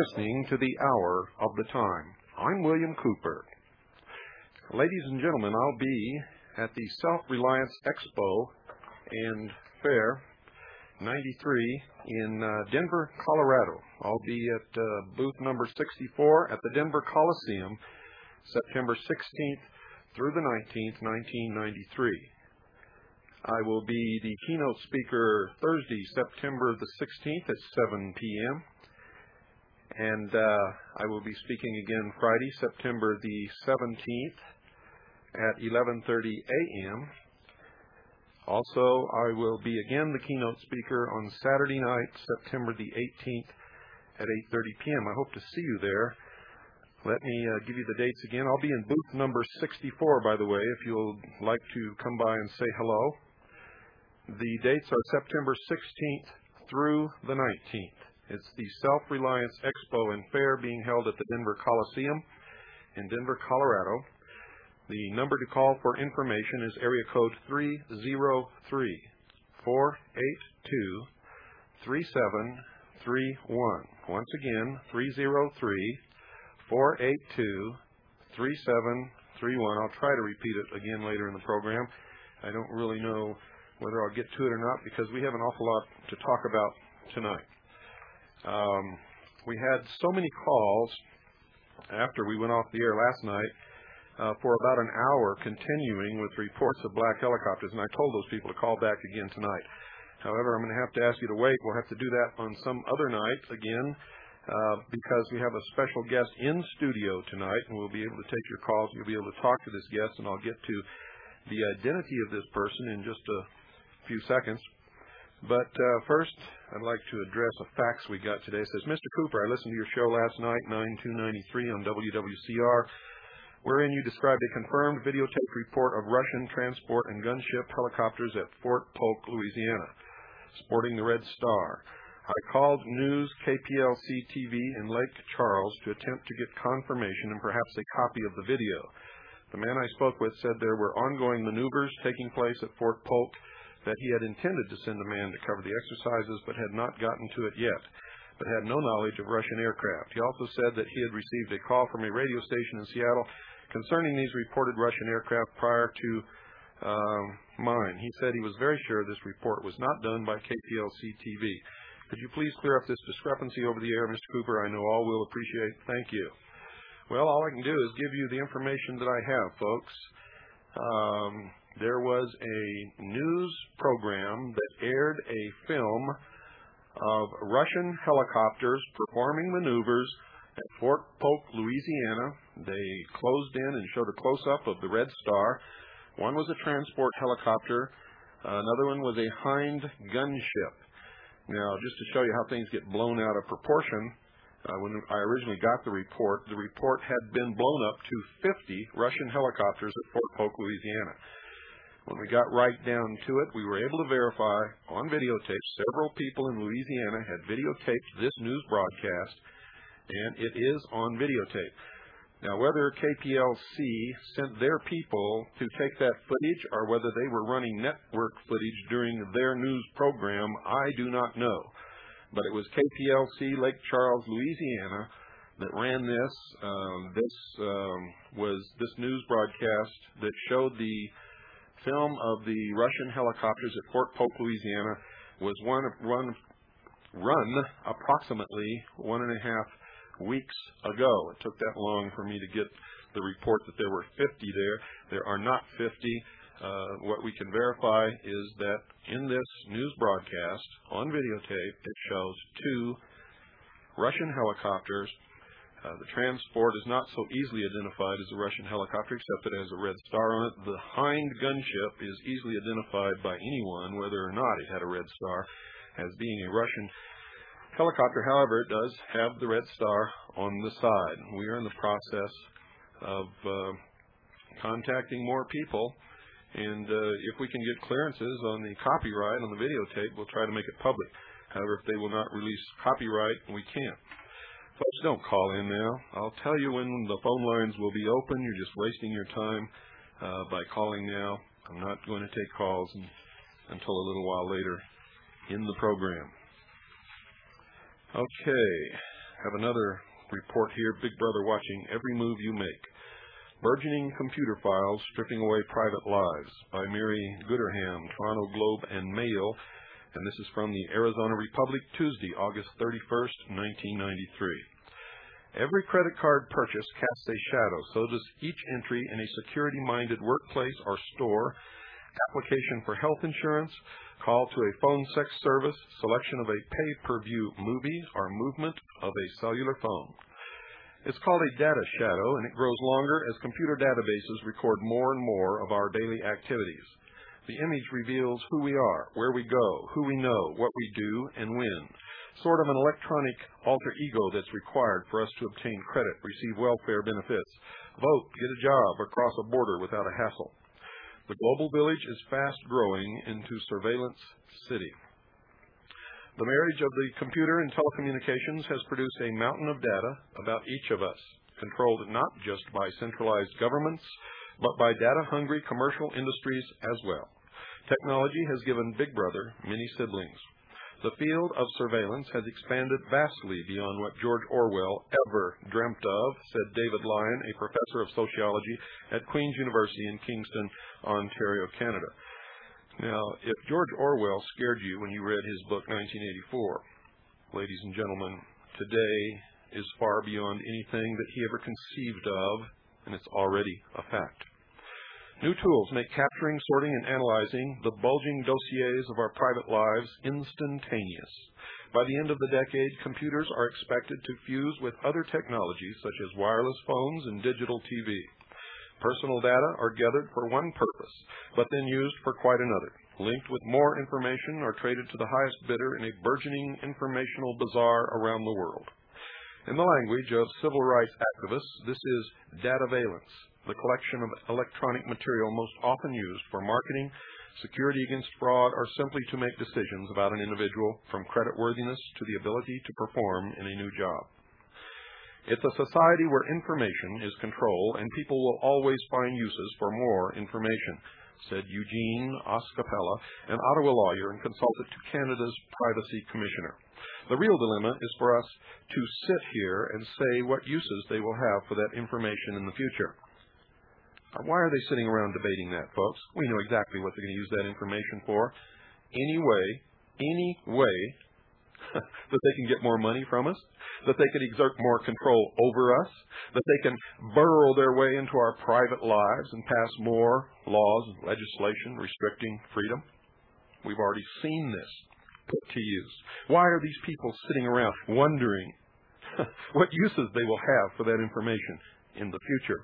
listening to the Hour of the Time. I'm William Cooper. Ladies and gentlemen, I'll be at the Self-Reliance Expo and Fair 93 in Denver, Colorado. I'll be at booth number 64 at the Denver Coliseum, September 16th through the 19th, 1993. I will be the keynote speaker Thursday, September the 16th at 7 p.m. And I will be speaking again Friday, September the 17th at 11:30 a.m. Also, I will be again the keynote speaker on Saturday night, September the 18th at 8:30 p.m. I hope to see you there. Let me give you the dates again. I'll be in booth number 64, by the way, if you'll like to come by and say hello. The dates are September 16th through the 19th. It's the Self-Reliance Expo and Fair being held at the Denver Coliseum in Denver, Colorado. The number to call for information is area code 303-482-3731. Once again, 303-482-3731. I'll try to repeat it again later in the program. I don't really know whether I'll get to it or not because we have an awful lot to talk about tonight. We had so many calls after we went off the air last night for about an hour continuing with reports of black helicopters, and I told those people to call back again tonight. However, I'm going to have to ask you to wait. We'll have to do that on some other night again because we have a special guest in studio tonight, and we'll be able to take your calls. You'll be able to talk to this guest, and I'll get to the identity of this person in just a few seconds. But first, I'd like to address a fax we got today. It says, Mr. Cooper, I listened to your show last night, 9/2/93 on WWCR, wherein you described a confirmed videotape report of Russian transport and gunship helicopters at Fort Polk, Louisiana, sporting the Red Star. I called News KPLC TV in Lake Charles to attempt to get confirmation and perhaps a copy of the video. The man I spoke with said there were ongoing maneuvers taking place at Fort Polk, that he had intended to send a man to cover the exercises but had not gotten to it yet, but had no knowledge of Russian aircraft. He also said that he had received a call from a radio station in Seattle concerning these reported Russian aircraft prior to mine. He said he was very sure this report was not done by KPLC TV. Could you please clear up this discrepancy over the air, Mr. Cooper? I know all will appreciate it. Thank you. Well, all I can do is give you the information that I have, folks. There was a news program that aired a film of Russian helicopters performing maneuvers at Fort Polk, Louisiana. They closed in and showed a close-up of the Red Star. One was a transport helicopter. Another one was a Hind gunship. Now, just to show you how things get blown out of proportion, when I originally got the report had been blown up to 50 Russian helicopters at Fort Polk, Louisiana. When we got right down to it, we were able to verify on videotape several people in Louisiana had videotaped this news broadcast, and it is on videotape. Now, whether KPLC sent their people to take that footage or whether they were running network footage during their news program, I do not know. But it was KPLC Lake Charles, Louisiana, that ran this. This news broadcast that showed the film of the Russian helicopters at Fort Polk, Louisiana, was run approximately 1.5 weeks ago. It took that long for me to get the report that there were 50 there. There are not 50. What we can verify is that in this news broadcast on videotape, it shows 2 Russian helicopters. The transport is not so easily identified as a Russian helicopter, except that it has a red star on it. The Hind gunship is easily identified by anyone, whether or not it had a red star, as being a Russian helicopter. However, it does have the red star on the side. We are in the process of contacting more people, and if we can get clearances on the copyright on the videotape, we'll try to make it public. However, if they will not release copyright, we can't. Folks, don't call in now. I'll tell you when the phone lines will be open. You're just wasting your time by calling now. I'm not going to take calls until a little while later in the program. Okay. have another report here, Big Brother watching every move you make. Burgeoning Computer Files Stripping Away Private Lives by Mary Gooderham, Toronto Globe and Mail, and this is from the Arizona Republic, Tuesday, August 31st, 1993. Every credit card purchase casts a shadow, so does each entry in a security-minded workplace or store, application for health insurance, call to a phone sex service, selection of a pay-per-view movie, or movement of a cellular phone. It's called a data shadow, and it grows longer as computer databases record more and more of our daily activities. The image reveals who we are, where we go, who we know, what we do, and when. Sort of an electronic alter ego that's required for us to obtain credit, receive welfare benefits, vote, get a job, or cross a border without a hassle. The global village is fast growing into surveillance city. The marriage of the computer and telecommunications has produced a mountain of data about each of us, controlled not just by centralized governments, but by data-hungry commercial industries as well. Technology has given Big Brother many siblings. The field of surveillance has expanded vastly beyond what George Orwell ever dreamt of, said David Lyon, a professor of sociology at Queen's University in Kingston, Ontario, Canada. Now, if George Orwell scared you when you read his book 1984, ladies and gentlemen, today is far beyond anything that he ever conceived of, and it's already a fact. New tools make capturing, sorting, and analyzing the bulging dossiers of our private lives instantaneous. By the end of the decade, computers are expected to fuse with other technologies such as wireless phones and digital TV. Personal data are gathered for one purpose, but then used for quite another, linked with more information or traded to the highest bidder in a burgeoning informational bazaar around the world. In the language of civil rights activists, this is dataveillance, the collection of electronic material most often used for marketing, security against fraud, or simply to make decisions about an individual, from creditworthiness to the ability to perform in a new job. It's a society where information is control, and people will always find uses for more information, said Eugene Oscapella, an Ottawa lawyer and consultant to Canada's Privacy Commissioner. The real dilemma is for us to sit here and say what uses they will have for that information in the future. Why are they sitting around debating that, folks? We know exactly what they're going to use that information for. Any way that they can get more money from us, that they can exert more control over us, that they can burrow their way into our private lives and pass more laws and legislation restricting freedom. We've already seen this put to use. Why are these people sitting around wondering what uses they will have for that information in the future?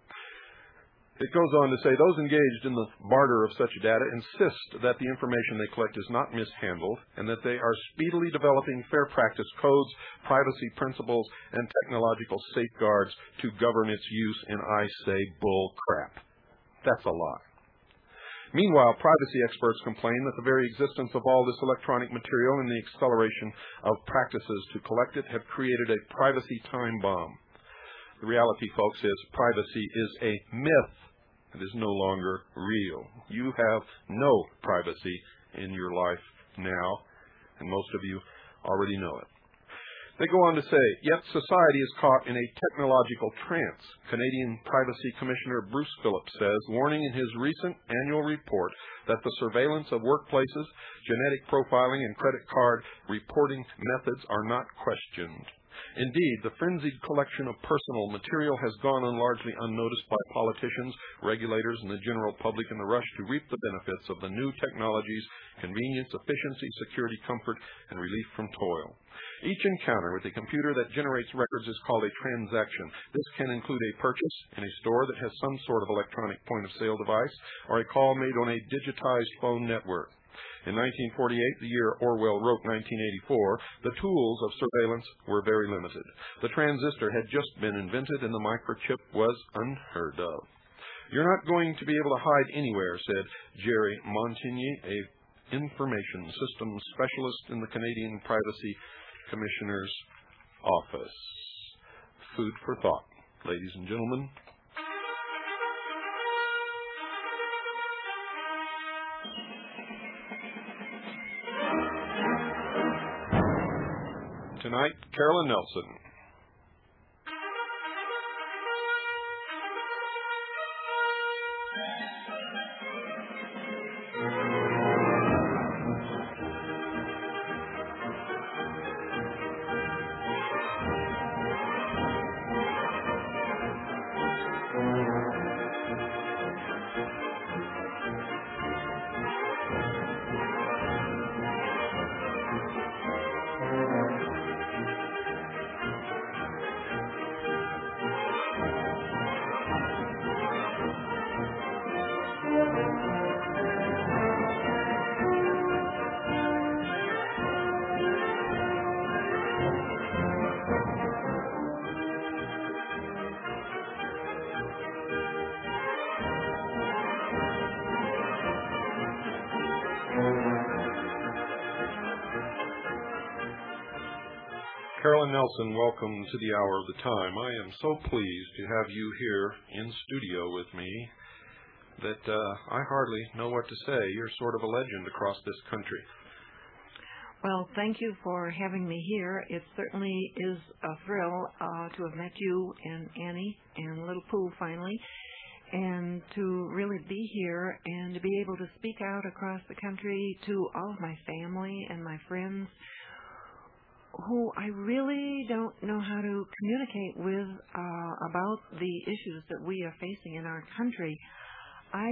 It goes on to say those engaged in the barter of such data insist that the information they collect is not mishandled and that they are speedily developing fair practice codes, privacy principles, and technological safeguards to govern its use, and I say bull crap. That's a lie. Meanwhile, privacy experts complain that the very existence of all this electronic material and the acceleration of practices to collect it have created a privacy time bomb. The reality, folks, is privacy is a myth. It is no longer real. You have no privacy in your life now, and most of you already know it. They go on to say, yet society is caught in a technological trance. Canadian Privacy Commissioner Bruce Phillips says, warning in his recent annual report that the surveillance of workplaces, genetic profiling, and credit card reporting methods are not questioned. Indeed, the frenzied collection of personal material has gone on largely unnoticed by politicians, regulators, and the general public in the rush to reap the benefits of the new technologies, convenience, efficiency, security, comfort, and relief from toil. Each encounter with a computer that generates records is called a transaction. This can include a purchase in a store that has some sort of electronic point-of-sale device, or a call made on a digitized phone network. In 1948, the year Orwell wrote 1984, the tools of surveillance were very limited. The transistor had just been invented and the microchip was unheard of. You're not going to be able to hide anywhere, said Jerry Montigny, a information systems specialist in the Canadian Privacy Commissioner's office. Food for thought, ladies and gentlemen. tonight, Carolyn Nelson. Carolyn Nelson, welcome to the Hour of the Time. I am so pleased to have you here in studio with me that I hardly know what to say. You're sort of a legend across this country. Well, thank you for having me here. It certainly is a thrill to have met you and Annie and Little Pooh finally, and to really be here and to be able to speak out across the country to all of my family and my friends who I really don't know how to communicate with about the issues that we are facing in our country. I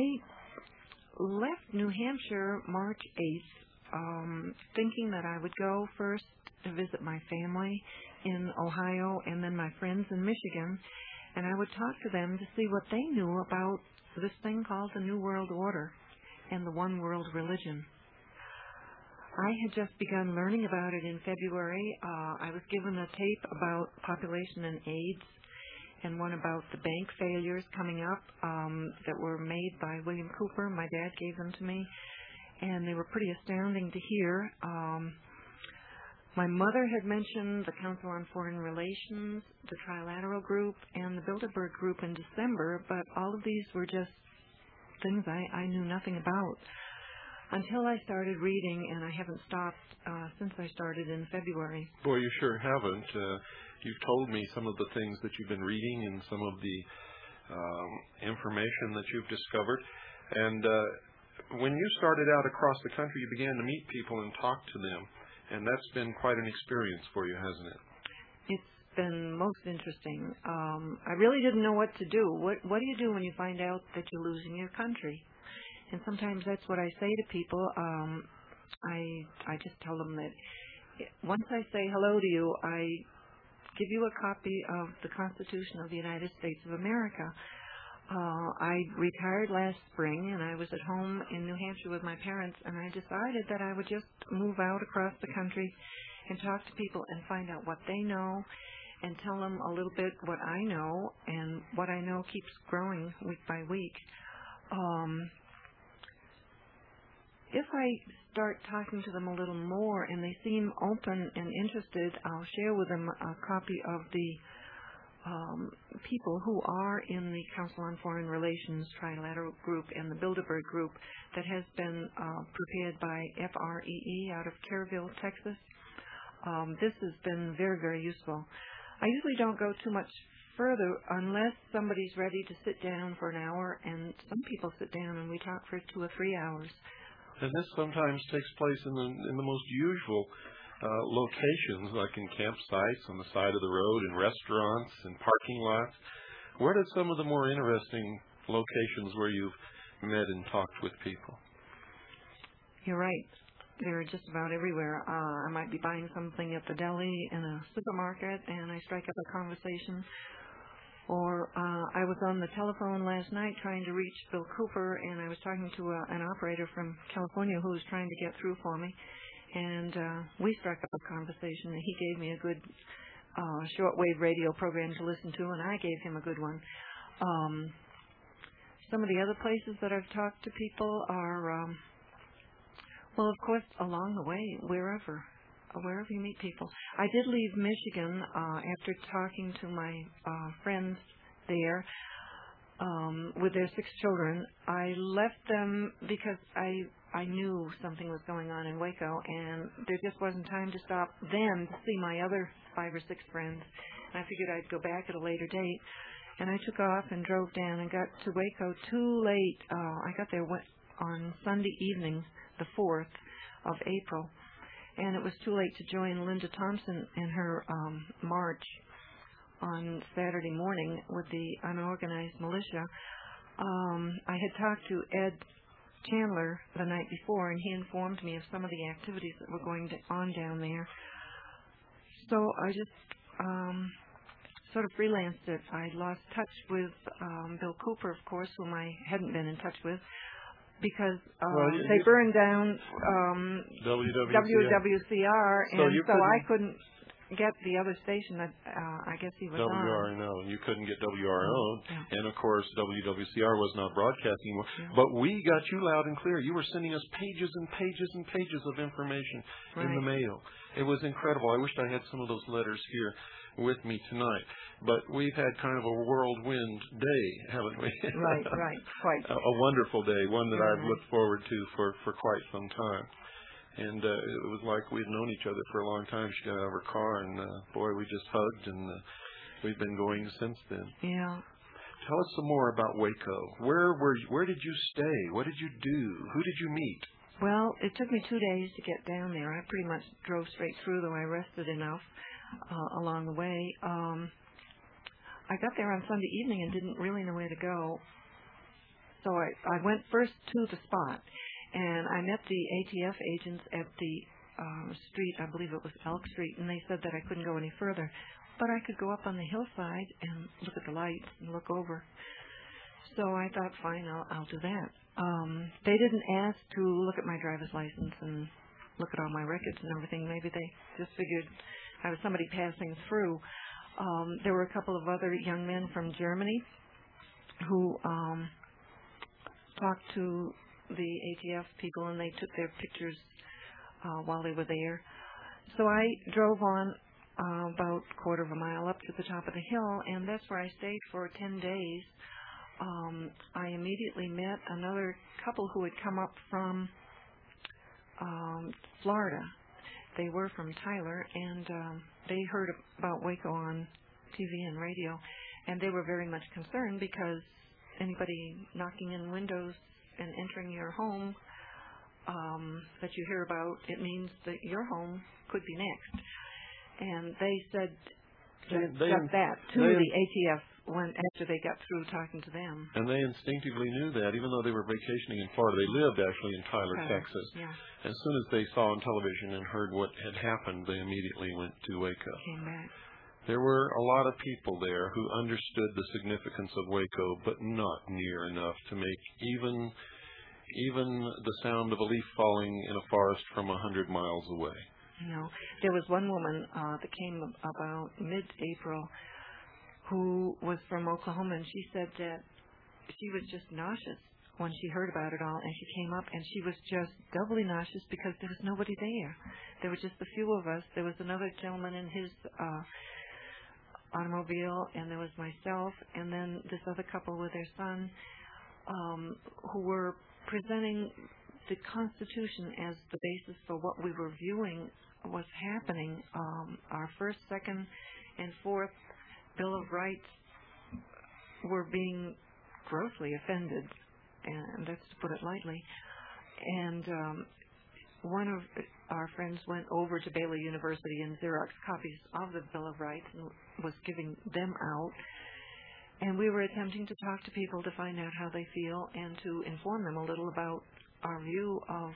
left New Hampshire March 8th thinking that I would go first to visit my family in Ohio and then my friends in Michigan, and I would talk to them to see what they knew about this thing called the New World Order and the One World Religion. I had just begun learning about it in February. I was given a tape about population and AIDS and one about the bank failures coming up that were made by William Cooper. My dad gave them to me, and they were pretty astounding to hear. My mother had mentioned the Council on Foreign Relations, the Trilateral Group, and the Bilderberg Group in December, but all of these were just things I knew nothing about until I started reading, and I haven't stopped since I started in February. Boy, you sure haven't. You've told me some of the things that you've been reading and some of the information that you've discovered. And when you started out across the country, you began to meet people and talk to them, and that's been quite an experience for you, hasn't it? It's been most interesting. I really didn't know what to do. What do you do when you find out that you're losing your country? And sometimes that's what I say to people. I just tell them that once I say hello to you, I give you a copy of the Constitution of the United States of America. I retired last spring, and I was at home in New Hampshire with my parents, and I decided that I would just move out across the country and talk to people and find out what they know and tell them a little bit what I know, and what I know keeps growing week by week. If I start talking to them a little more and they seem open and interested, I'll share with them a copy of the people who are in the Council on Foreign Relations Trilateral Group and the Bilderberg Group that has been prepared by FREE out of Kerrville, Texas. This has been very, very useful. I usually don't go too much further unless somebody's ready to sit down for an hour, and some people sit down and we talk for 2 or 3 hours. And this sometimes takes place in the most usual locations, like in campsites on the side of the road, in restaurants, in parking lots. What are some of the more interesting locations where you've met and talked with people? You're right. They're just about everywhere. I might be buying something at the deli in a supermarket, and I strike up a conversation. Or I was on the telephone last night trying to reach Bill Cooper, and I was talking to an operator from California who was trying to get through for me. And we struck up a conversation, and he gave me a good shortwave radio program to listen to, and I gave him a good one. Some of the other places that I've talked to people are, well, of course, along the way, wherever you meet people. I did leave Michigan after talking to my friends there with their 6 children. I left them because I I knew something was going on in Waco, and there just wasn't time to stop then to see my other 5 or 6 friends. And I figured I'd go back at a later date. And I took off and drove down and got to Waco too late. I got there on Sunday evening, the 4th of April, and it was too late to join Linda Thompson in her march on Saturday morning with the unorganized militia. I had talked to Ed Chandler the night before, and he informed me of some of the activities that were going on down there. So I just sort of freelanced it. I lost touch with Bill Cooper, of course, whom I hadn't been in touch with, because they burned down WWCR, and so I couldn't get the other station that I guess he was on. WRNO, and you couldn't get WRNO, and of course WWCR was not broadcasting anymore. Yeah. But we got you loud and clear. You were sending us pages and pages and pages of information in the mail. It was incredible. I wished I had some of those letters here with me tonight. But we've had kind of a whirlwind day, haven't we? Right, quite. A wonderful day, one that I've looked forward to for quite some time. And it was like we'd known each other for a long time. She got out of her car, and boy, we just hugged, and we've been going since then. Yeah. Tell us some more about Waco. Where did you stay? What did you do? Who did you meet? Well, it took me 2 days to get down there. I pretty much drove straight through, though I rested enough along the way. I got there on Sunday evening and didn't really know where to go. So I went first to the spot, and I met the ATF agents at the street, I believe it was Elk Street, and they said that I couldn't go any further. But I could go up on the hillside and look at the lights and look over. So I thought, fine, I'll do that. They didn't ask to look at my driver's license and look at all my records and everything. Maybe they just figured I was somebody passing through. There were a couple of other young men from Germany who talked to the ATF people, and they took their pictures while they were there. So I drove on about a quarter of a mile up to the top of the hill, and that's where I stayed for 10 days. I immediately met another couple who had come up from Florida. They were from Tyler, and they heard about Waco on TV and radio, and they were very much concerned because anybody knocking in windows and entering your home that you hear about, it means that your home could be next. And they said that to the ATF after they got through talking to them. And they instinctively knew that, even though they were vacationing in Florida. They lived actually in Tyler, Texas. Yeah. As soon as they saw on television and heard what had happened, they immediately went to Waco. Came back. There were a lot of people there who understood the significance of Waco, but not near enough to make even the sound of a leaf falling in a forest from 100 miles away. No. There was one woman that came about mid-April who was from Oklahoma, and she said that she was just nauseous when she heard about it all, and she came up and she was just doubly nauseous because there was nobody there. There were just a few of us. There was another gentleman in his automobile, and there was myself, and then this other couple with their son who were presenting the Constitution as the basis for what we were viewing was happening. Our first, second, and fourth Bill of Rights were being grossly offended, and that's to put it lightly. And one of our friends went over to Baylor University and Xerox copies of the Bill of Rights and was giving them out. And we were attempting to talk to people to find out how they feel and to inform them a little about our view of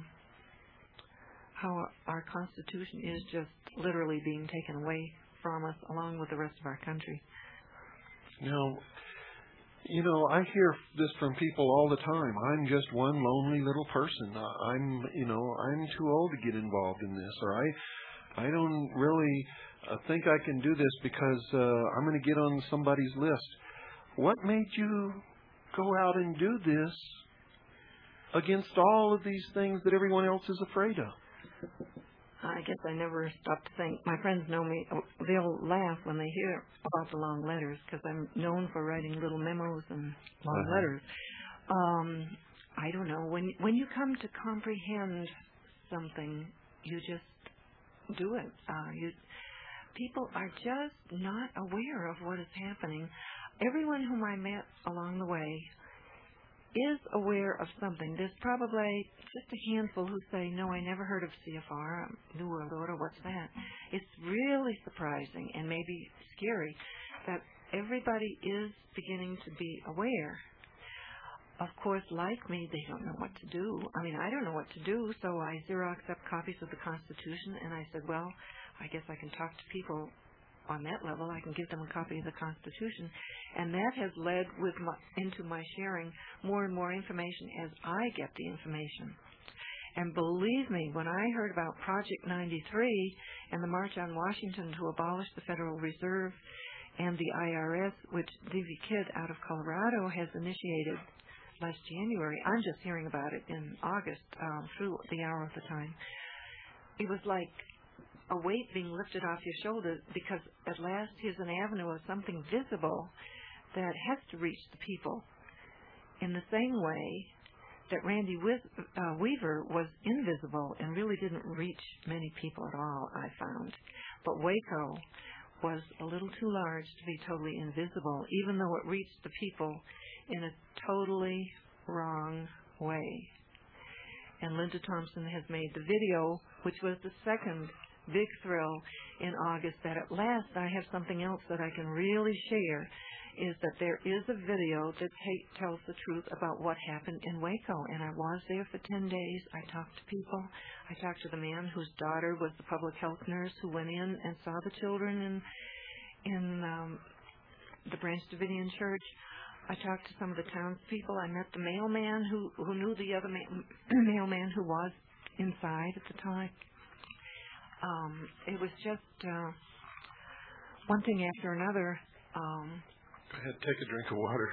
how our Constitution is just literally being taken away from us along with the rest of our country. Now, I hear this from people all the time. I'm just one lonely little person. I'm too old to get involved in this, or I don't really think I can do this because I'm going to get on somebody's list. What made you go out and do this against all of these things that everyone else is afraid of? I guess I never stopped to think. My friends know me. They'll laugh when they hear about the long letters because I'm known for writing little memos and long letters. I don't know, when you come to comprehend something, you just do it. People are just not aware of what is happening. Everyone whom I met along the way is aware of something. There's probably just a handful who say, no, I never heard of CFR, New World Order, what's that? It's really surprising and maybe scary that everybody is beginning to be aware. Of course, like me, they don't know what to do. I mean, I don't know what to do, so I Xeroxed up copies of the Constitution, and I said, well, I guess I can talk to people on that level. I can give them a copy of the Constitution, and that has led into my sharing more and more information as I get the information. And believe me, when I heard about Project 93 and the March on Washington to abolish the Federal Reserve and the IRS, which D.V. Kidd out of Colorado has initiated last January, I'm just hearing about it in August through the Hour of the Time. It was like a weight being lifted off your shoulders, because at last here's an avenue of something visible that has to reach the people in the same way that Randy Weaver was invisible and really didn't reach many people at all, I found. But Waco was a little too large to be totally invisible, even though it reached the people in a totally wrong way. And Linda Thompson has made the video, which was the second big thrill in August, that at last I have something else that I can really share, is that there is a video that tells the truth about what happened in Waco. And I was there for 10 days. I talked to people. I talked to the man whose daughter was the public health nurse who went in and saw the children in the Branch Davidian Church. I talked to some of the townspeople. I met the mailman who knew the other mailman who was inside at the time. It was just one thing after another. Go ahead, take a drink of water.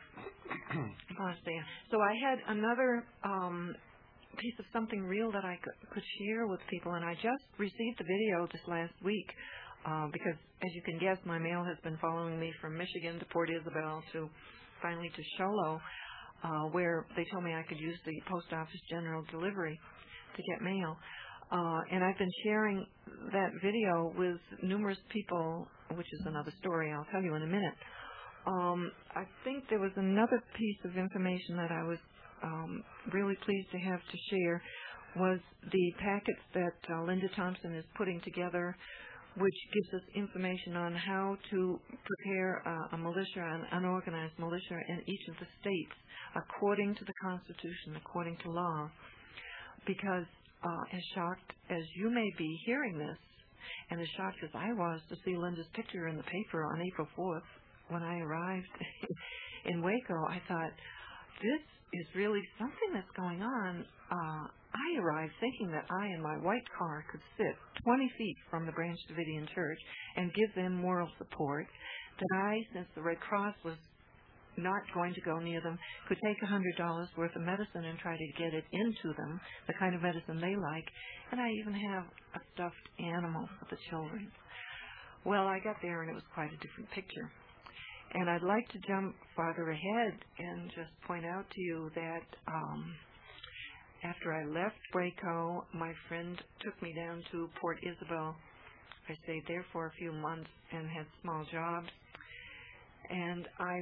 So I had another piece of something real that I could share with people, and I just received the video this last week because, as you can guess, my mail has been following me from Michigan to Port Isabel to finally to Show Low, where they told me I could use the Post Office General Delivery to get mail. And I've been sharing that video with numerous people, which is another story I'll tell you in a minute. I think there was another piece of information that I was really pleased to have to share, was the packets that Linda Thompson is putting together, which gives us information on how to prepare a militia, an unorganized militia in each of the states, according to the Constitution, according to law. Because as shocked as you may be hearing this, and as shocked as I was to see Linda's picture in the paper on April 4th, when I arrived in Waco, I thought, this is really something that's going on. I arrived thinking that I in my white car could sit 20 feet from the Branch Davidian Church and give them moral support, that I, since the Red Cross was not going to go near them, could take $100 worth of medicine and try to get it into them, the kind of medicine they like, and I even have a stuffed animal for the children. Well, I got there and it was quite a different picture. And I'd like to jump farther ahead and just point out to you that after I left Waco, my friend took me down to Port Isabel. I stayed there for a few months and had small jobs. And I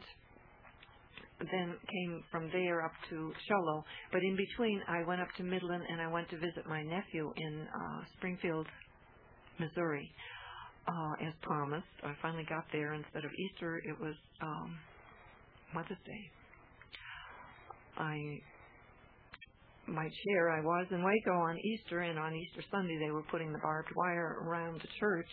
then came from there up to Show Low. But in between, I went up to Midland and I went to visit my nephew in Springfield, Missouri. As promised, I finally got there. Instead of Easter, it was Mother's Day. I might share, I was in Waco on Easter, and on Easter Sunday they were putting the barbed wire around the church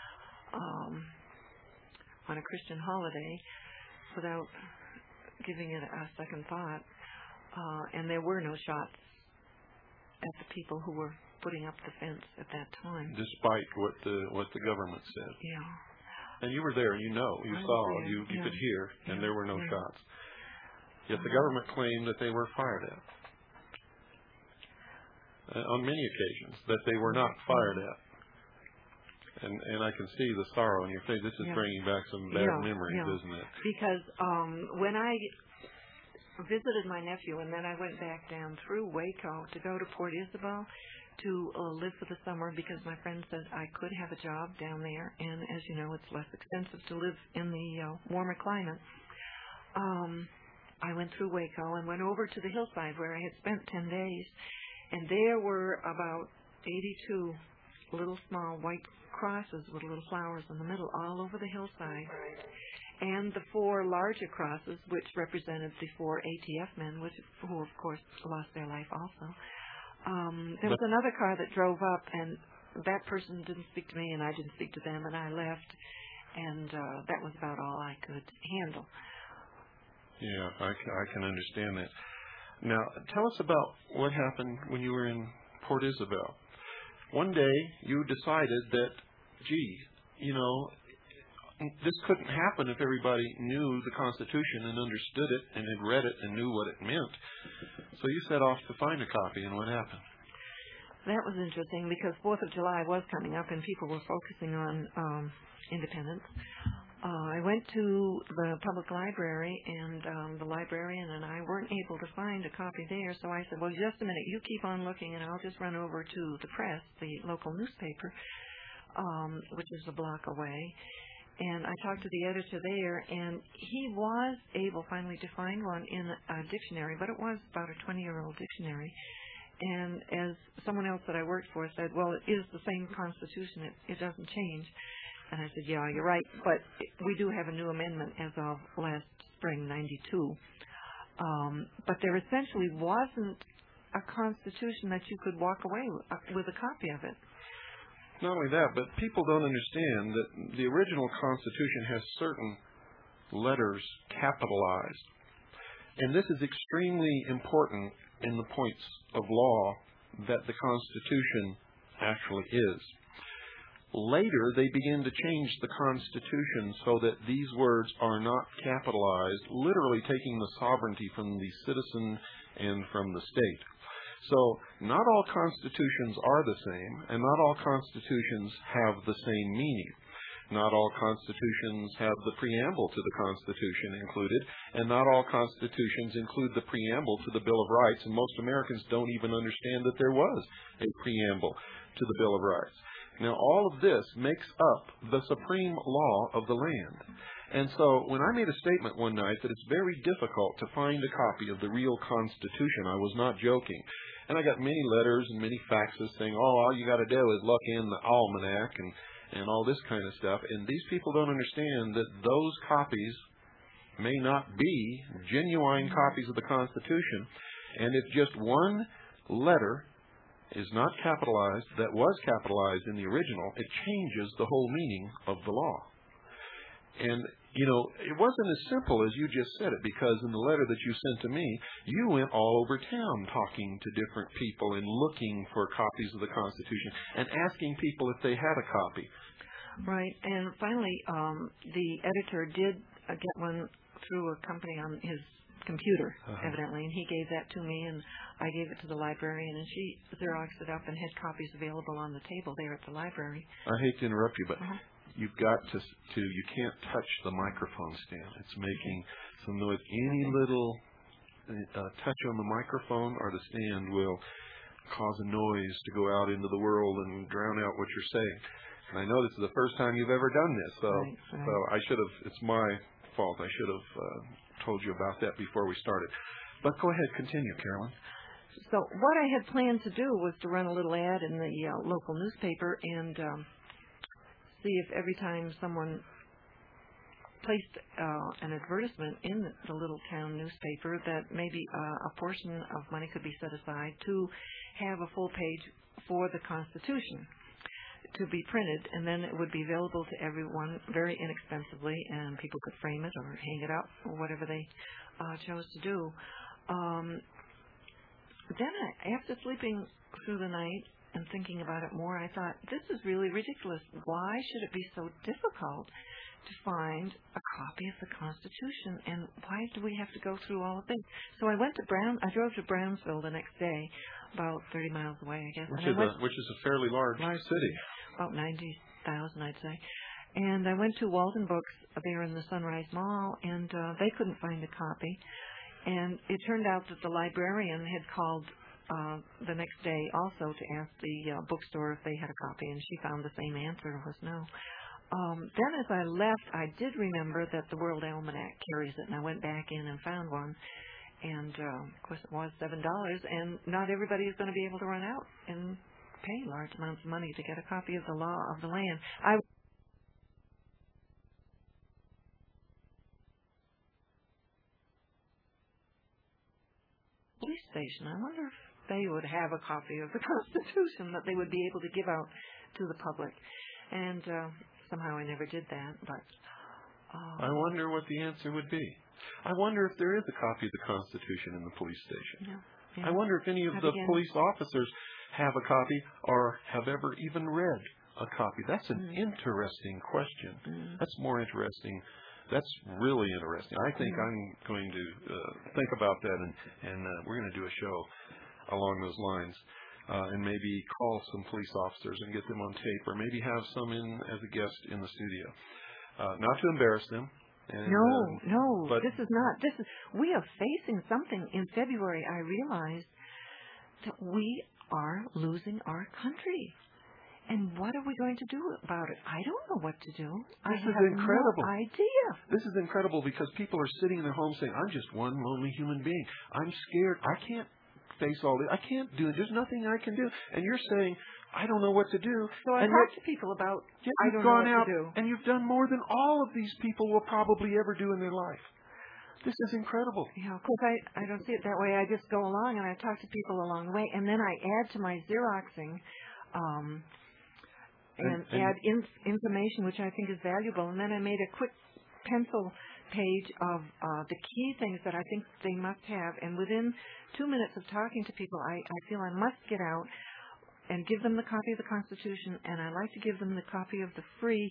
on a Christian holiday without giving it a second thought. And there were no shots at the people who were putting up the fence at that time. Despite what the government said. Yeah. And you were there, you saw, you could hear, and there were no shots. Yet the government claimed that they were fired at. On many occasions, that they were not fired at. And I can see the sorrow on your face. This is bringing back some bad memories, isn't it? Because when I visited my nephew, and then I went back down through Waco to go to Port Isabel to live for the summer because my friend said I could have a job down there, and as you know, it's less expensive to live in the warmer climate. I went through Waco and went over to the hillside where I had spent 10 days, and there were about 82 little small white crosses with little flowers in the middle all over the hillside. And the 4 larger crosses, which represented the 4 ATF men, who of course lost their life also. There was another car that drove up, and that person didn't speak to me, and I didn't speak to them, and I left, and that was about all I could handle. Yeah, I can understand that. Now, tell us about what happened when you were in Port Isabel. One day, you decided that, gee, this couldn't happen if everybody knew the Constitution and understood it and had read it and knew what it meant. So you set off to find a copy, and what happened? That was interesting because 4th of July was coming up and people were focusing on independence. I went to the public library, and the librarian and I weren't able to find a copy there, so I said, well, just a minute, you keep on looking, and I'll just run over to the press, the local newspaper, which is a block away. And I talked to the editor there, and he was able finally to find one in a dictionary, but it was about a 20-year-old dictionary. And as someone else that I worked for said, well, it is the same Constitution. It doesn't change. And I said, yeah, you're right, but we do have a new amendment as of last spring, 92. But there essentially wasn't a Constitution that you could walk away with a copy of it. Not only that, but people don't understand that the original Constitution has certain letters capitalized. And this is extremely important in the points of law that the Constitution actually is. Later, they begin to change the Constitution so that these words are not capitalized, literally taking the sovereignty from the citizen and from the state. So not all constitutions are the same, and not all constitutions have the same meaning. Not all constitutions have the preamble to the Constitution included, and not all constitutions include the preamble to the Bill of Rights, and most Americans don't even understand that there was a preamble to the Bill of Rights. Now, all of this makes up the supreme law of the land. And so when I made a statement one night that it's very difficult to find a copy of the real Constitution, I was not joking. And I got many letters and many faxes saying, all you got to do is look in the almanac and all this kind of stuff. And these people don't understand that those copies may not be genuine copies of the Constitution. And if just one letter is not capitalized, that was capitalized in the original, it changes the whole meaning of the law. And, it wasn't as simple as you just said it, because in the letter that you sent to me, you went all over town talking to different people and looking for copies of the Constitution and asking people if they had a copy. Right. And finally, the editor did get one through a company on his computer, evidently, and he gave that to me, and I gave it to the librarian, and she Xeroxed it up and had copies available on the table there at the library. I hate to interrupt you, but you've got to you can't touch the microphone stand. It's making some noise. Any little touch on the microphone or the stand will cause a noise to go out into the world and drown out what you're saying. And I know this is the first time you've ever done this, so I should have. It's my fault. I should have told you about that before we started. But go ahead, continue, Carolyn. So what I had planned to do was to run a little ad in the local newspaper and see if every time someone placed an advertisement in the little town newspaper that maybe a portion of money could be set aside to have a full page for the Constitution to be printed, and then it would be available to everyone very inexpensively, and people could frame it or hang it up or whatever they chose to do. Then after sleeping through the night and thinking about it more, I thought, this is really ridiculous. Why should it be so difficult to find a copy of the Constitution, and why do we have to go through all of this? So I drove to Brownsville the next day, about 30 miles away, I guess. Which is a fairly large city. About 90,000, I'd say. And I went to Walden Books there in the Sunrise Mall, and they couldn't find a copy. And it turned out that the librarian had called the next day also to ask the bookstore if they had a copy, and she found the same answer, was no. Then as I left, I did remember that the World Almanac carries it, and I went back in and found one. And, of course, it was $7, and not everybody is going to be able to run out and pay large amounts of money to get a copy of the law of the land. Police station. I wonder if they would have a copy of the Constitution that they would be able to give out to the public. And somehow I never did that. But I wonder what the answer would be. I wonder if there is a copy of the Constitution in the police station. Yeah. I wonder if any of the police officers have a copy or have ever even read a copy. That's an interesting question. That's more interesting. That's really interesting. I think I'm going to think about that, and we're going to do a show along those lines, and maybe call some police officers and get them on tape, or maybe have some in as a guest in the studio. Not to embarrass them. And, no. But this is not. We are facing something in February. I realized that we are losing our country. And what are we going to do about it? I don't know what to do. This is incredible. No idea. This is incredible because people are sitting in their homes saying, I'm just one lonely human being. I'm scared. I can't face all this. I can't do it. There's nothing I can do. And you're saying, I don't know what to do. So I talked to people about, I don't know what to do. And you've done more than all of these people will probably ever do in their life. This is incredible. Yeah, of course, I don't see it that way. I just go along and I talk to people along the way. And then I add to my Xeroxing and add information, which I think is valuable. And then I made a quick pencil page of the key things that I think they must have. And within 2 minutes of talking to people, I feel I must get out and give them the copy of the Constitution, and I like to give them the copy of the free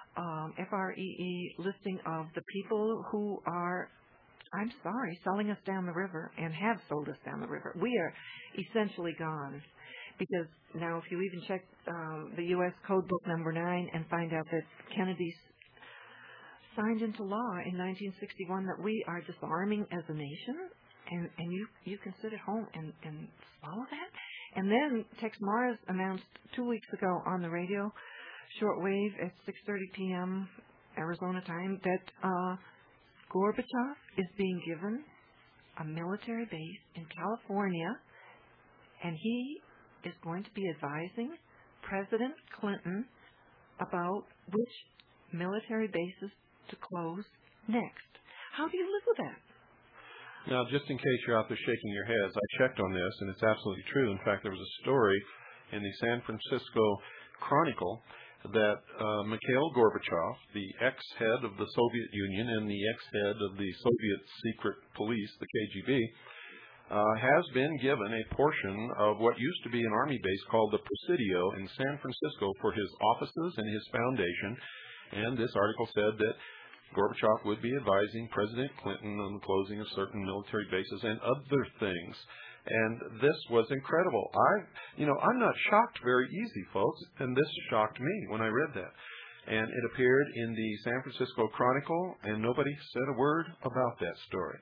FREE listing of the people who are, I'm sorry, selling us down the river and have sold us down the river. We are essentially gone. Because now if you even check the U.S. Code Book number 9 and find out that Kennedy signed into law in 1961 that we are disarming as a nation, and you can sit at home and follow that. And then Tex Mars announced 2 weeks ago on the radio, shortwave at 6:30 p.m. Arizona time, that Gorbachev is being given a military base in California, and he is going to be advising President Clinton about which military bases to close next. How do you live with that? Now, just in case you're out there shaking your heads, I checked on this, and it's absolutely true. In fact, there was a story in the San Francisco Chronicle that Mikhail Gorbachev, the ex-head of the Soviet Union and the ex-head of the Soviet secret police, the KGB, has been given a portion of what used to be an army base called the Presidio in San Francisco for his offices and his foundation. And this article said that Gorbachev would be advising President Clinton on the closing of certain military bases and other things. And this was incredible. I'm not shocked very easy, folks, and this shocked me when I read that. And it appeared in the San Francisco Chronicle, and nobody said a word about that story.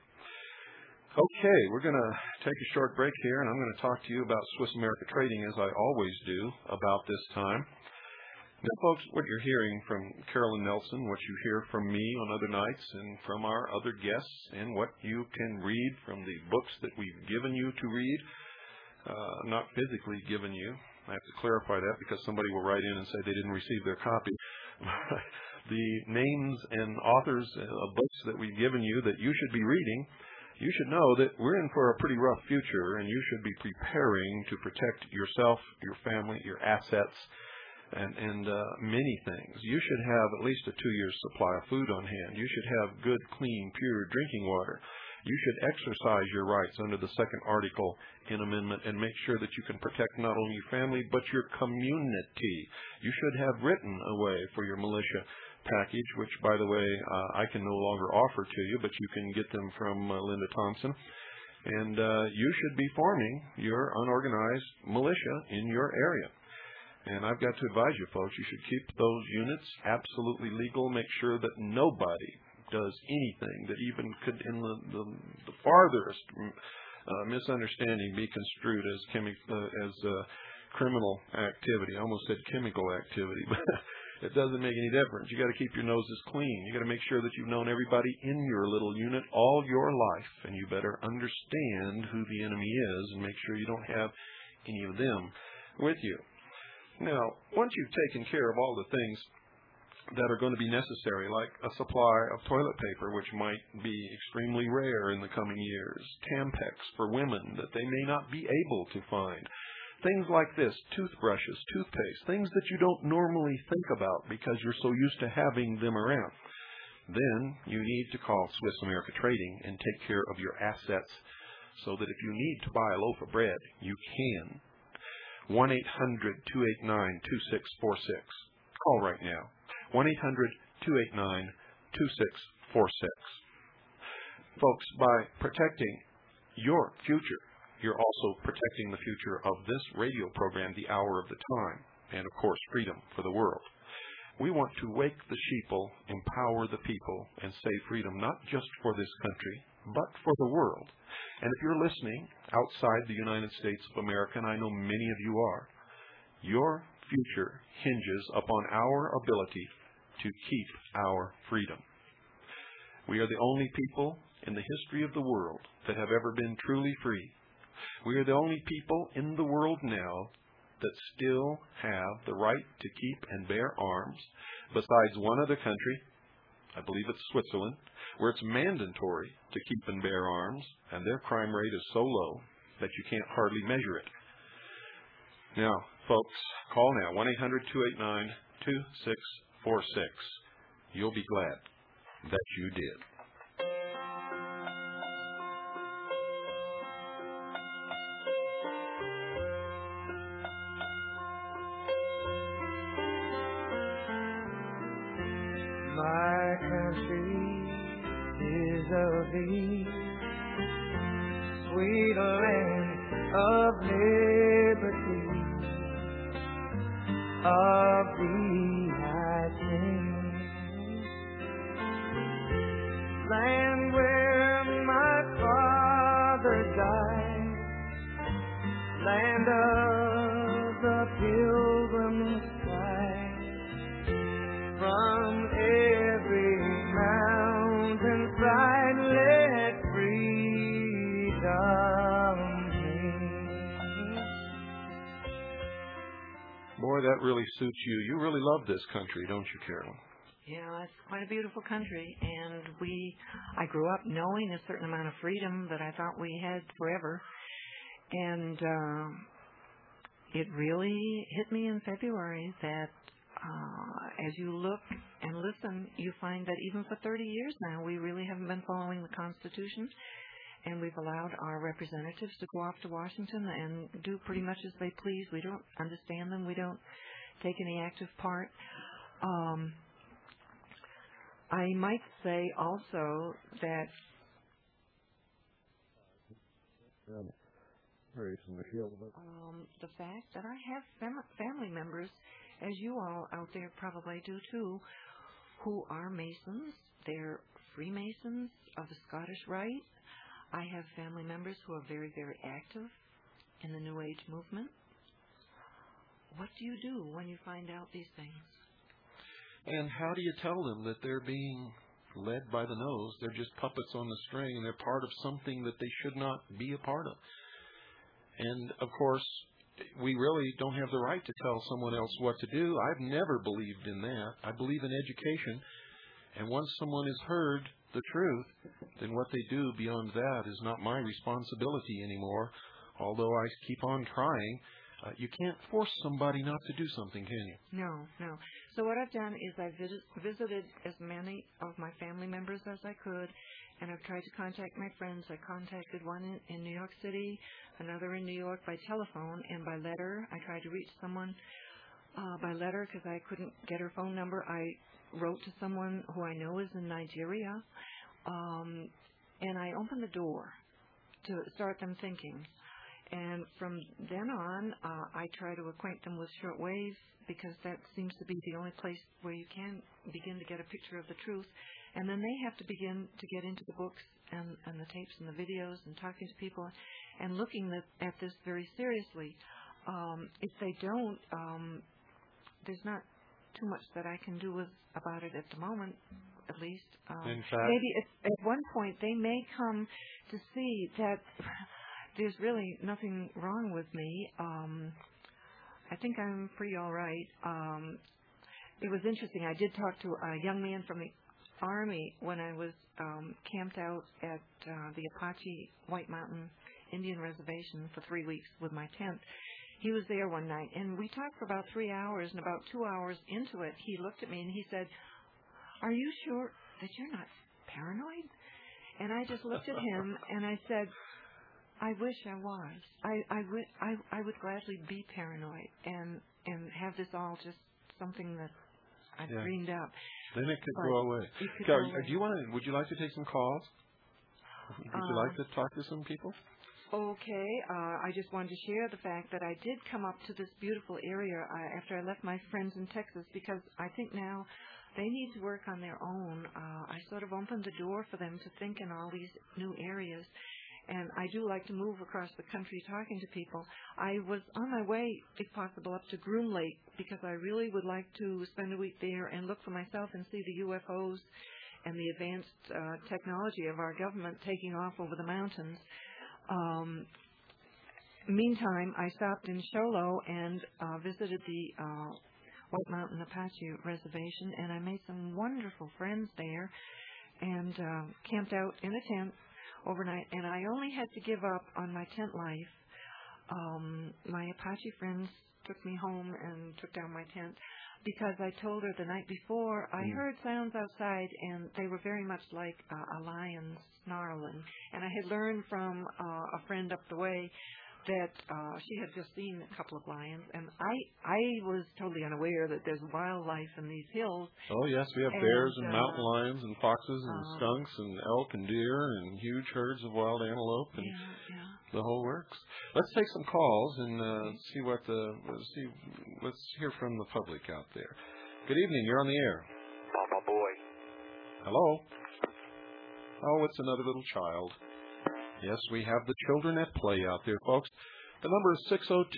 Okay, we're going to take a short break here, and I'm going to talk to you about Swiss America Trading, as I always do, about this time. Now, folks, what you're hearing from Carolyn Nelson, what you hear from me on other nights and from our other guests, and what you can read from the books that we've given you to read, not physically given you. I have to clarify that because somebody will write in and say they didn't receive their copy. The names and authors of books that we've given you that you should be reading, you should know that we're in for a pretty rough future, and you should be preparing to protect yourself, your family, your assets, and many things. You should have at least a 2-year supply of food on hand. You should have good, clean, pure drinking water. You should exercise your rights under the second article in amendment and make sure that you can protect not only your family but your community. You should have written a way for your militia package, which, by the way, I can no longer offer to you, but you can get them from Linda Thompson. And you should be forming your unorganized militia in your area. And I've got to advise you, folks, you should keep those units absolutely legal. Make sure that nobody does anything that even could, in the farthest misunderstanding, be construed as criminal activity. I almost said chemical activity, but it doesn't make any difference. You got to keep your noses clean. You got to make sure that you've known everybody in your little unit all your life, and you better understand who the enemy is and make sure you don't have any of them with you. Now, once you've taken care of all the things that are going to be necessary, like a supply of toilet paper, which might be extremely rare in the coming years, Tampax for women that they may not be able to find, things like this, toothbrushes, toothpaste, things that you don't normally think about because you're so used to having them around. Then you need to call Swiss America Trading and take care of your assets so that if you need to buy a loaf of bread, you can. 1-800-289-2646. Call right now. 1-800-289-2646. Folks, by protecting your future, you're also protecting the future of this radio program, The Hour of the Time, and, of course, freedom for the world. We want to wake the sheeple, empower the people, and save freedom not just for this country, but for the world. And if you're listening outside the United States of America, and I know many of you are, your future hinges upon our ability to keep our freedom. We are the only people in the history of the world that have ever been truly free. We are the only people in the world now that still have the right to keep and bear arms, besides one other country, I believe it's Switzerland, where it's mandatory to keep and bear arms, and their crime rate is so low that you can't hardly measure it. Now, folks, call now, 1-800-289-2646. You'll be glad that you did. My country is of thee, sweet land of liberty. Of thee I sing, land where my father died, land of the pilgrim's pride. From every mountainside let freedom ring. Boy, that really suits you. You really love this country, don't you, Carolyn? Yeah, it's quite a beautiful country, and I grew up knowing a certain amount of freedom that I thought we had forever, and it really hit me in February that as you look and listen, you find that even for 30 years now, we really haven't been following the Constitution, and we've allowed our representatives to go off to Washington and do pretty much as they please. We don't understand them. We don't take any active part. I might say also that the fact that I have family members, as you all out there probably do too, who are Masons. They're Freemasons of the Scottish Rite. I have family members who are very, very active in the New Age movement. What do you do when you find out these things? And how do you tell them that they're being led by the nose? They're just puppets on the string, and they're part of something that they should not be a part of. And, of course, we really don't have the right to tell someone else what to do. I've never believed in that. I believe in education. And once someone has heard the truth, then what they do beyond that is not my responsibility anymore, although I keep on trying. You can't force somebody not to do something, can you? No. So what I've done is I've visited as many of my family members as I could, and I've tried to contact my friends. I contacted one in New York City, another in New York by telephone and by letter. I tried to reach someone by letter because I couldn't get her phone number. I wrote to someone who I know is in Nigeria, and I opened the door to start them thinking. And from then on, I try to acquaint them with shortwave because that seems to be the only place where you can begin to get a picture of the truth. And then they have to begin to get into the books and the tapes and the videos and talking to people and looking at this very seriously. If they don't, there's not too much that I can do about it at the moment, at least. In fact, maybe at one point they may come to see that there's really nothing wrong with me. I think I'm pretty all right. It was interesting. I did talk to a young man from the Army when I was camped out at the Apache White Mountain Indian Reservation for 3 weeks with my tent. He was there one night, and we talked for about 3 hours, and about 2 hours into it, he looked at me and he said, "Are you sure that you're not paranoid?" And I just looked at him and I said, "I wish I was. I would gladly be paranoid and have this all just something that I dreamed up." Then it could go away. Would you like to take some calls? Would you like to talk to some people? Okay. I just wanted to share the fact that I did come up to this beautiful area after I left my friends in Texas, because I think now they need to work on their own. I sort of opened the door for them to think in all these new areas. And I do like to move across the country talking to people. I was on my way, if possible, up to Groom Lake, because I really would like to spend a week there and look for myself and see the UFOs and the advanced technology of our government taking off over the mountains. Meantime, I stopped in Show Low and visited the White Mountain Apache Reservation, and I made some wonderful friends there and camped out in a tent overnight, and I only had to give up on my tent life. My Apache friends took me home and took down my tent because I told her the night before I heard sounds outside, and they were very much like a lion snarling. And I had learned from a friend up the way that she had just seen a couple of lions, and I was totally unaware that there's wildlife in these hills. Oh, yes, we have bears and mountain lions and foxes and skunks and elk and deer and huge herds of wild antelope and the whole works. Let's take some calls and see what let's hear from the public out there. Good evening, you're on the air. Papa boy. Hello. Oh, it's another little child. Yes, we have the children at play out there, folks. The number is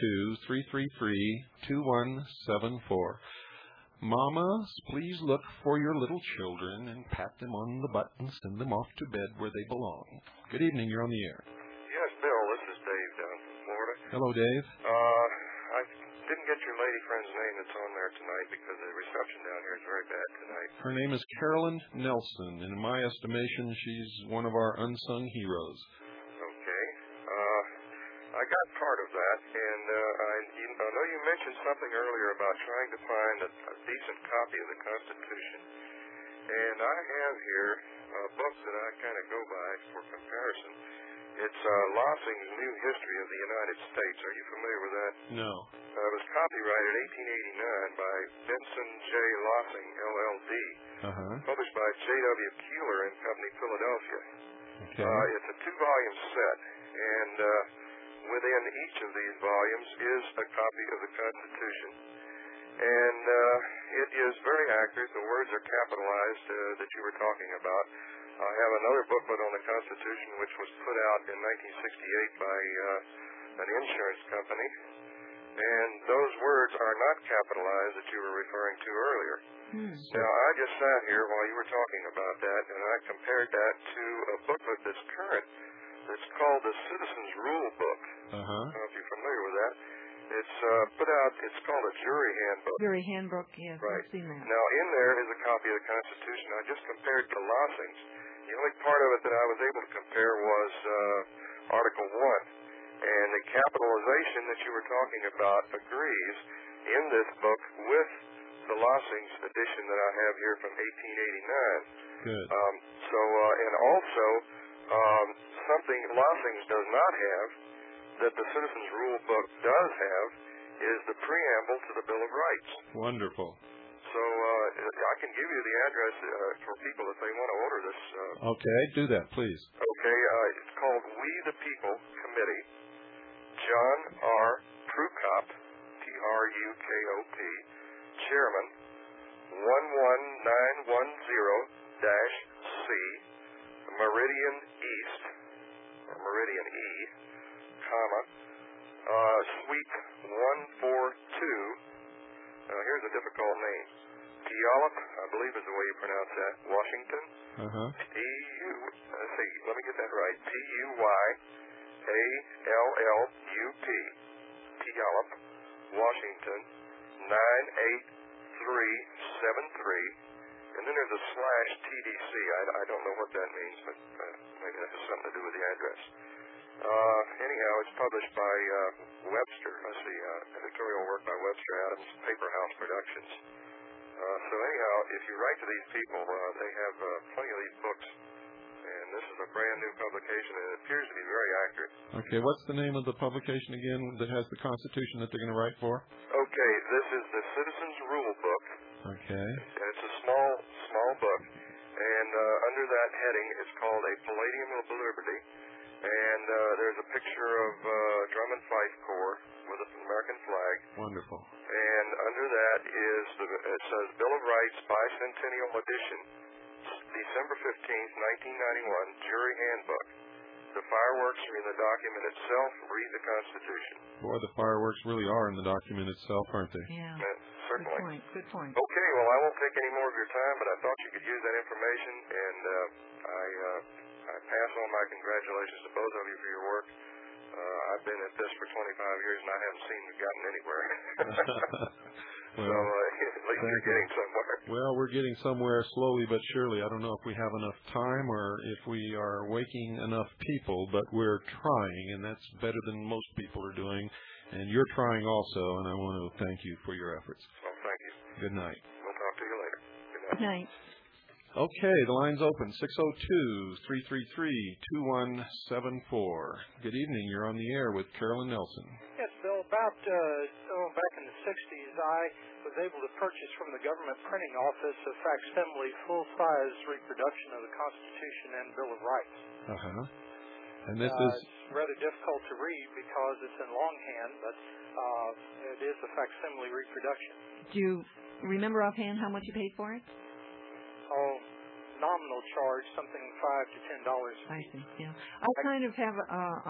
602-333-2174. Mamas, please look for your little children and pat them on the butt and send them off to bed where they belong. Good evening, you're on the air. Yes, Bill, this is Dave down from Florida. Hello, Dave. I didn't get your lady friend's name that's on there tonight because the reception down here is very bad tonight. Her name is Carolyn Nelson. In my estimation, she's one of our unsung heroes. I got part of that, and I know you mentioned something earlier about trying to find a decent copy of the Constitution, and I have here books that I kind of go by for comparison. It's Lossing's New History of the United States. Are you familiar with that? No. It was copyrighted 1889 by Benson J. Lossing, LLD, published by J.W. Keeler and Company, Philadelphia. Okay. It's a 2-volume set, and within each of these volumes is a copy of the Constitution. And it is very accurate. The words are capitalized that you were talking about. I have another booklet on the Constitution which was put out in 1968 by an insurance company. And those words are not capitalized that you were referring to earlier. Now, I just sat here while you were talking about that, and I compared that to a booklet that's current. It's called the Citizens Rule Book. I don't know if you're familiar with that. It's put out, it's called a Jury Handbook. Jury Handbook, yes, right. I've seen that. Now, in there is a copy of the Constitution. I just compared to Lossing's. The only part of it that I was able to compare was Article 1. And the capitalization that you were talking about agrees in this book with the Lossing's edition that I have here from 1889. Good. And also, something Lossing's does not have that the Citizens Rule Book does have is the preamble to the Bill of Rights. Wonderful. So I can give you the address for people if they want to order this. Okay, do that, please. Okay, it's called We the People Committee, John R. Prukop, Prukop, Chairman, 11910-1 Meridian East, or Meridian E, comma, Suite 142. Here's a difficult name. Puyallup, I believe is the way you pronounce that. Washington. Let me get that right. Puyallup, Puyallup, Washington, 98373. And then there's a /TDC. I don't know what that means, but maybe that has something to do with the address. Anyhow, it's published by Webster. I see editorial work by Webster Adams, Paper House Productions. So anyhow, if you write to these people, they have plenty of these books. And this is a brand new publication, and it appears to be very accurate. Okay, what's the name of the publication again that has the Constitution that they're going to write for? Okay, this is the Citizens Rule Book. Okay. And it's a small book. And under that heading, it's called A Palladium of Liberty. And there's a picture of Drum and Fife Corps with an American flag. Wonderful. And under that is, it says Bill of Rights Bicentennial Edition, December 15th, 1991, Jury Handbook. The fireworks are in the document itself. Read the Constitution. Boy, the fireworks really are in the document itself, aren't they? Yeah. Certainly. Good point. Okay, well, I won't take any more of your time, but I thought you could use that information, and I pass on my congratulations to both of you for your work. I've been at this for 25 years, and I haven't seen you gotten anywhere. Well, so at least you're getting somewhere. Well, we're getting somewhere slowly but surely. I don't know if we have enough time or if we are waking enough people, but we're trying, and that's better than most people are doing. And you're trying also, and I want to thank you for your efforts. Well, thank you. Good night. We'll talk to you later. Good night. Okay, the line's open, 602-333-2174. Good evening. You're on the air with Carolyn Nelson. Yes, Bill, about back in the 60s, I was able to purchase from the government printing office a facsimile full-size reproduction of the Constitution and Bill of Rights. And this is... It's rather difficult to read because it's in longhand, but it is a facsimile reproduction. Do you remember offhand how much you paid for it? Oh, nominal charge, something $5 to $10. I see, yeah. I kind of have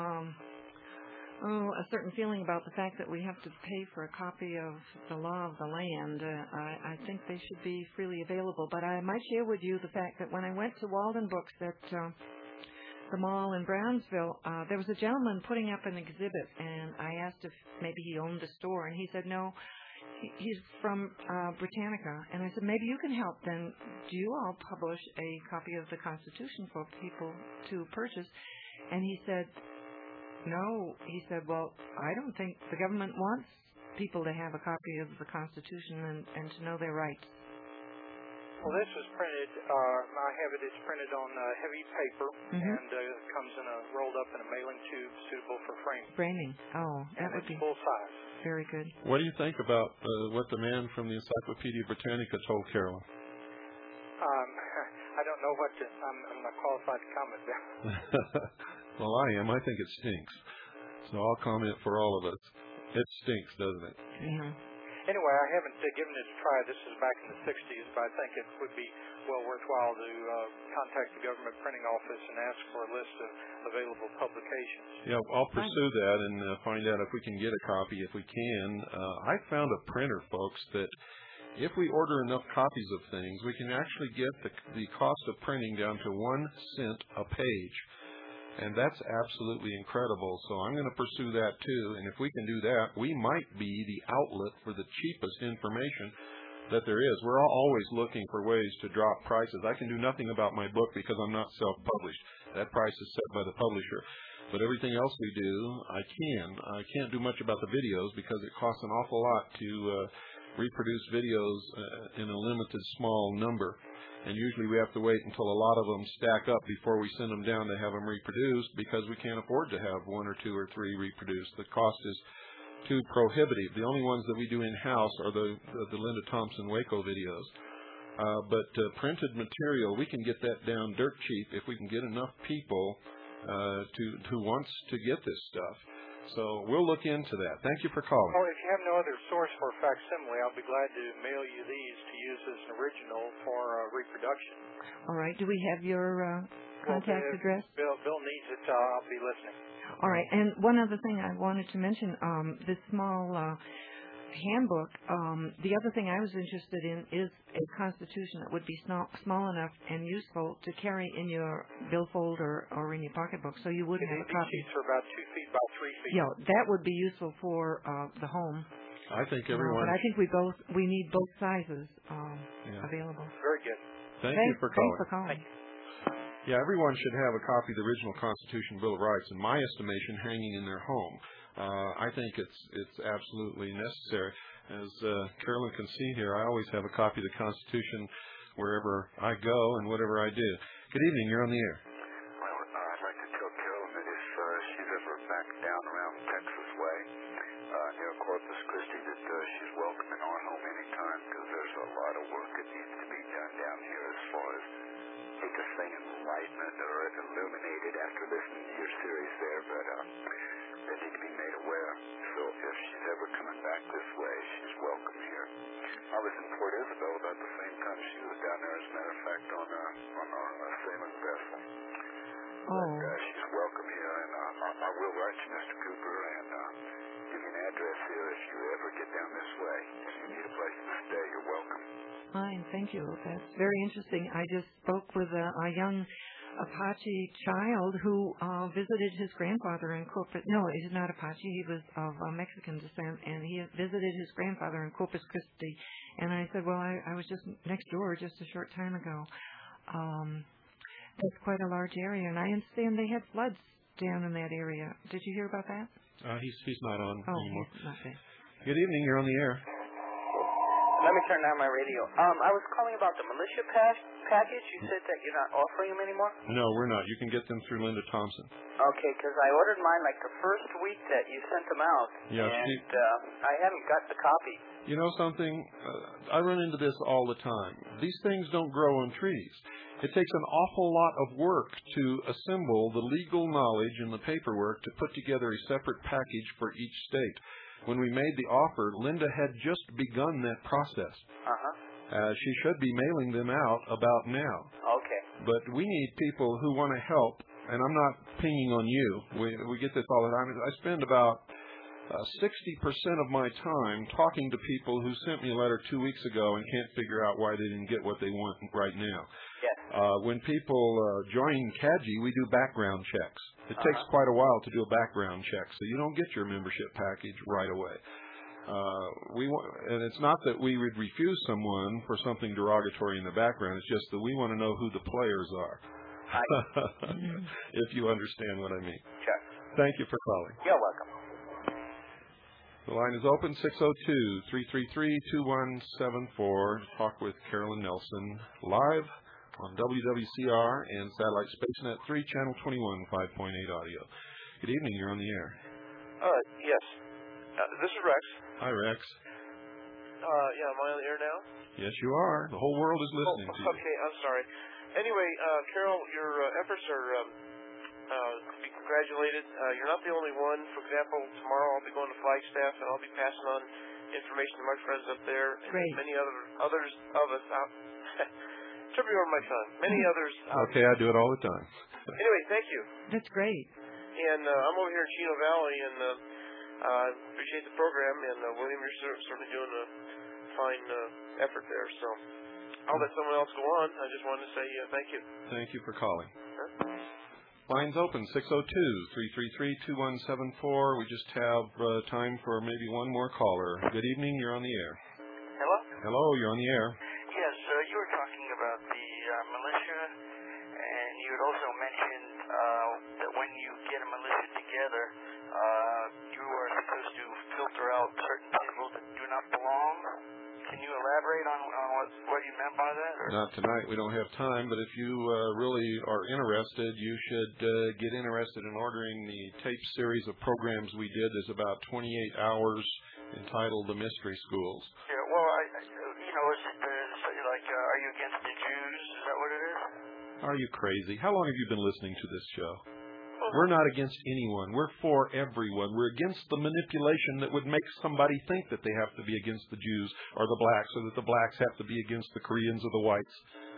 a certain feeling about the fact that we have to pay for a copy of the law of the land. I think they should be freely available, but I might share with you the fact that when I went to Walden Books at the mall in Brownsville, there was a gentleman putting up an exhibit, and I asked if maybe he owned the store, and he said no. He's from Britannica, and I said, maybe you can help then. Do you all publish a copy of the Constitution for people to purchase? And he said, no. He said, well, I don't think the government wants people to have a copy of the Constitution and to know their rights. Well, this was printed, I have it, it's printed on heavy paper, and comes in rolled up in a mailing tube suitable for framing. Framing, oh, that would be full size. Very good. What do you think about what the man from the Encyclopedia Britannica told Carolyn? I don't know what to, I'm not qualified to comment there. Well, I am. I think it stinks. So I'll comment for all of us. It stinks, doesn't it? Yeah. Anyway, I haven't given it a try. This is back in the 60s, but I think it would be well worthwhile to contact the government printing office and ask for a list of available publications. Yeah, I'll pursue that and find out if we can get a copy. If we can, I found a printer, folks, that if we order enough copies of things, we can actually get the cost of printing down to 1 cent a page. And that's absolutely incredible. So I'm going to pursue that too. And if we can do that, we might be the outlet for the cheapest information that there is. We're always looking for ways to drop prices. I can do nothing about my book because I'm not self-published. That price is set by the publisher. But everything else we do, I can. I can't do much about the videos because it costs an awful lot to reproduce videos in a limited small number. And usually we have to wait until a lot of them stack up before we send them down to have them reproduced because we can't afford to have 1 or 2 or 3 reproduced. The cost is too prohibitive. The only ones that we do in-house are the Linda Thompson Waco videos. But printed material, we can get that down dirt cheap if we can get enough people who wants to get this stuff. So we'll look into that. Thank you for calling. Or if you have no other source for a facsimile, I'll be glad to mail you these to use as an original for reproduction. All right. Do we have your contact address? Bill needs it. I'll be listening. All right. And one other thing I wanted to mention, this small handbook, the other thing I was interested in is a constitution that would be small enough and useful to carry in your billfold or in your pocketbook, so you would have a copy. These are about 2 feet by 3 feet. Yeah, that would be useful for the home. I think everyone. But I think we need both sizes available. Very good. Thank you for calling. Thanks for calling. Yeah, everyone should have a copy of the original Constitution Bill of Rights, in my estimation, hanging in their home. I think it's absolutely necessary. As Carolyn can see here, I always have a copy of the Constitution wherever I go and whatever I do. Good evening. You're on the air. Well, I'd like to tell Carolyn that if she's ever back down around Texas way, near Corpus Christi, that she's welcome in our home anytime, because there's a lot of work that needs to be done down here as far as take a thing enlightenment or illuminated after listening to your series there, but they need to be made aware. So if she's ever coming back this way, she's welcome here. I was in Port Isabel about the same time she was down there, as a matter of fact, on our sailing vessel. Oh. But she's welcome here, and I will write to Mr. Cooper and give you an address here if you ever get down this way. If you need a place to stay, you're welcome. Fine, thank you. That's very interesting. I just spoke with a young Apache child who visited his grandfather in Corpus. No, he's not Apache. He was of Mexican descent, and he visited his grandfather in Corpus Christi. And I said, well, I was just next door just a short time ago. That's quite a large area, and I understand they had floods down in that area. Did you hear about that? He's not on anymore. He's not there. Good evening. You're on the air. Let me turn down my radio. I was calling about the militia package. You said that you're not offering them anymore? No, we're not. You can get them through Linda Thompson. Okay, because I ordered mine like the first week that you sent them out, and I haven't got the copy. You know something? I run into this all the time. These things don't grow on trees. It takes an awful lot of work to assemble the legal knowledge and the paperwork to put together a separate package for each state. When we made the offer, Linda had just begun that process. She should be mailing them out about now. Okay. But we need people who want to help, and I'm not pinging on you. We get this all the time. I spend about 60% of my time talking to people who sent me a letter 2 weeks ago and can't figure out why they didn't get what they want right now. Yes. When people join CAGI, we do background checks. It takes quite a while to do a background check, so you don't get your membership package right away. And it's not that we would refuse someone for something derogatory in the background. It's just that we want to know who the players are. If you understand what I mean. Sure. Thank you for calling. You're welcome. The line is open, 602-333-2174. Talk with Carolyn Nelson live on WWCR and Satellite SpaceNet 3, Channel 21, 5.8 audio. Good evening. You're on the air. Yes. This is Rex. Hi, Rex. Am I on the air now? Yes, you are. The whole world is listening to you. Okay, I'm sorry. Anyway, Carol, your efforts are to be congratulated. You're not the only one. For example, tomorrow I'll be going to Flagstaff, and I'll be passing on information to my friends up there. Great. And many others of us out. Trip me over my tongue. Many others. Okay, I do it all the time. Anyway, thank you. That's great. And I'm over here in Chino Valley, and appreciate the program. And William, you're certainly doing a fine effort there. So I'll let someone else go on. I just wanted to say thank you. Thank you for calling. Line's open, 602-333-2174. We just have time for maybe one more caller. Good evening. You're on the air. Hello? Hello, you're on the air. Yes, you were talking about the militia, and you had also mentioned that when you get a militia together, you are supposed to filter out certain people that do not belong. Can you elaborate on what you meant by that? Or? Not tonight. We don't have time, but if you really are interested, you should get interested in ordering the tape series of programs we did. There's about 28 hours entitled The Mystery Schools. Yeah, well, is it are you against the Jews? Is that what it is? Are you crazy? How long have you been listening to this show? We're not against anyone. We're for everyone. We're against the manipulation that would make somebody think that they have to be against the Jews or the blacks, or that the blacks have to be against the Koreans or the whites.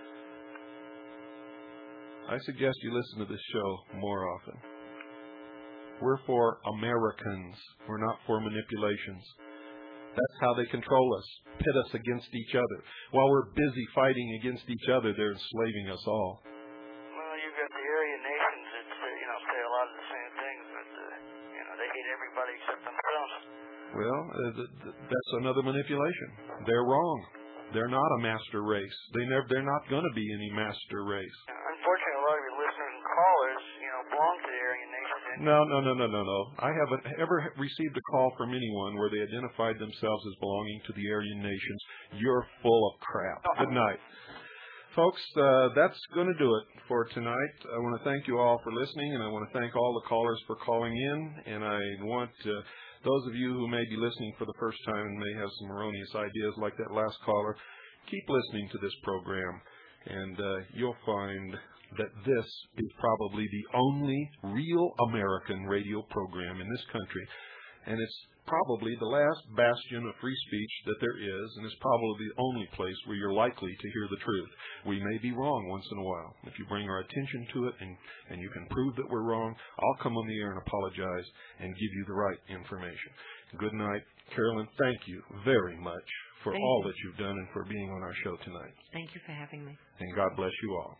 I suggest you listen to this show more often. We're for Americans. We're not for manipulations. That's how they control us, pit us against each other. While we're busy fighting against each other, they're enslaving us all. Well, you've got the Aryan nations that say a lot of the same things, but they hate everybody except themselves. Well, that's another manipulation. They're wrong. They're not a master race. They're not going to be any master race. Unfortunately, a lot of your listeners and callers, belong to the Aryan nation. No. I haven't ever received a call from anyone where they identified themselves as belonging to the Aryan nations. You're full of crap. Good night. Folks, that's going to do it for tonight. I want to thank you all for listening, and I want to thank all the callers for calling in. And I want those of you who may be listening for the first time and may have some erroneous ideas like that last caller, keep listening to this program, and you'll find that this is probably the only real American radio program in this country, and it's probably the last bastion of free speech that there is, and it's probably the only place where you're likely to hear the truth. We may be wrong once in a while. If you bring our attention to it and you can prove that we're wrong, I'll come on the air and apologize and give you the right information. Good night. Carolyn, thank you very much for all that you've done and for being on our show tonight. Thank you for having me. And God bless you all.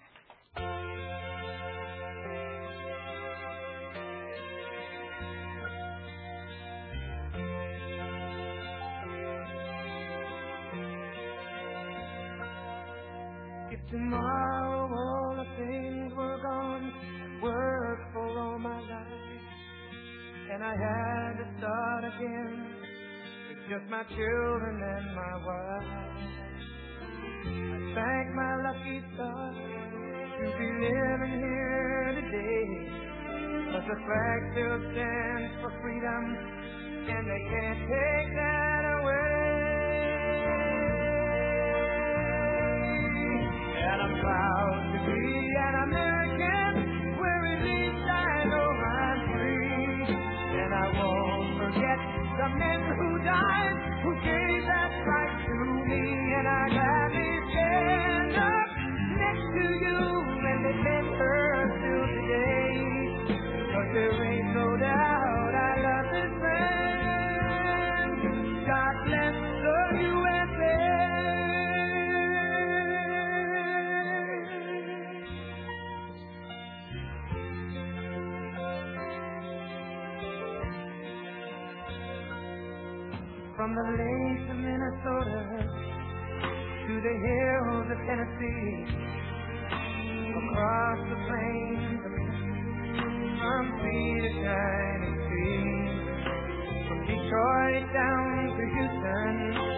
If tomorrow all the things were gone, worked for all my life, and I had to start again with just my children and my wife, I thank my lucky stars to be living here today, 'cause the flag still stands for freedom, and they can't take that away. And I'm proud to be an American, where at least I know I'm free. And I won't forget the men who died, who gave that right to me. And I gladly stand up next to you, and they can hurt till today. 'Cause there ain't no doubt I love this land. God bless the USA. From the lakes of Minnesota to the hills of Tennessee, across the plains from sea to shining sea, from Detroit down to Houston,